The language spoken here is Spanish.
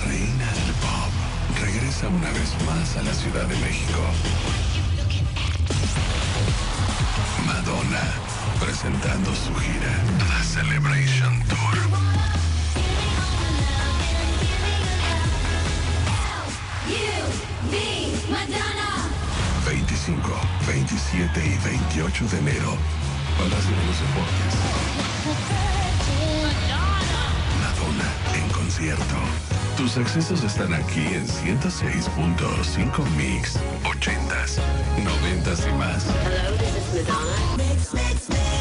reina del pop regresa una vez más a la Ciudad de México. Madonna, presentando su gira The Celebration Tour. Madonna. 25, 27 y 28 de enero. Palacio de los Deportes. Madonna en concierto. Tus accesos están aquí en 106.5 Mix, 80s, 90s y más. Hello, this is Madonna. Mix.